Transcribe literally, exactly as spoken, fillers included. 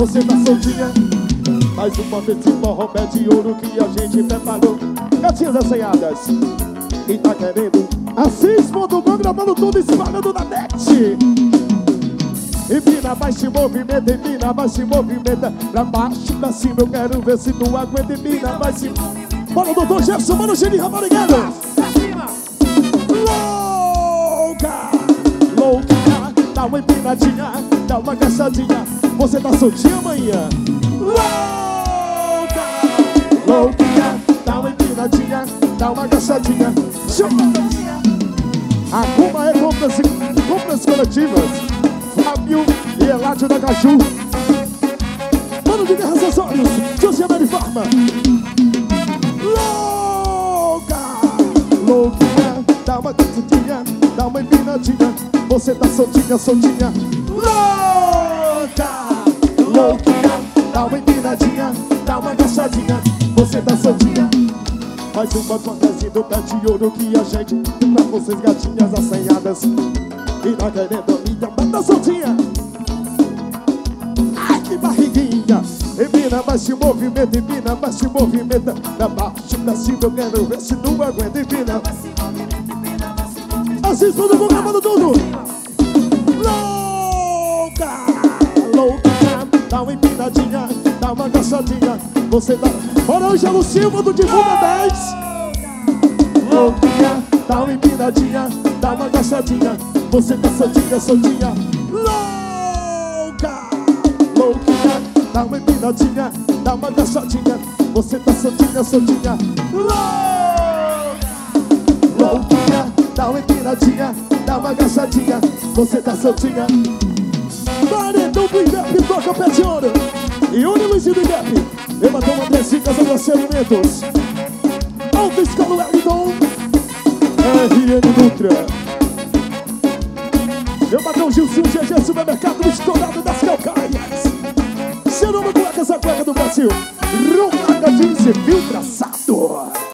você tá soltinha. Mais uma vez de forró pé de ouro que a gente preparou. Gatinhas assanhadas, quem tá querendo? Assis ponto com, gravando tudo, espalhando na net. Empina, vai se movimenta, empina, vai se movimenta. Pra baixo, pra cima, eu quero ver se tu aguenta. Empina, vai se movimenta. Bora, doutor Gerson, mano, Gini Ramarigueiro. Pra cima. Louca, louquinha, dá uma empinadinha, dá uma caçadinha. Você tá soltinha, manhã? Louca, louquinha, dá uma empinadinha, dá uma caçadinha. A Kuma é compras, compras coletivas. Fábio e Eládio da Caju. Mano de Guerra Acessórios, José Mary Farma. Louca, louquinha, dá uma caçadinha, dá uma empinadinha. Você tá soltinha, soltinha. Louca, louquinha, dá uma empinadinha, dá uma agachadinha. Você tá soltinha. Mais uma fantasia do pé de ouro que a gente tem pra vocês, gatinhas assanhadas. E tá querendo a minha, mas tá soltinha. Ai, que barriguinha. Empina, mas se movimenta, empina, mas se movimenta. Pra baixo, pra cima, eu quero ver se não aguenta. Empina, assim, todo mundo gravando tudo. Louca, louquinha, dá uma empinadinha, dá uma agachadinha. Você tá... Bora, Ângelo Silva do Divulga dez. Louquinha, dá uma empinadinha, dá uma agachadinha. Você tá soltinha, soltinha. Louca, louquinha, dá uma empinadinha, dá uma agachadinha. Você tá soltinha, soltinha. Louca, louquinha, dá uma empinadinha, dá uma agachadinha. Você tá soltinha. Paredão do I D E P, toca pé de ouro. E Uni Luizinho do I D E P. Eu matei uma Andressinha, Casa dos Alimentos. Alta Escola Wellington. R N Dutra. Eu matei o Gilcinho, G G, supermercado estourado das calcárias. Seu nome, cueca, essa cueca do Brasil. Romaga Jeans e Filtra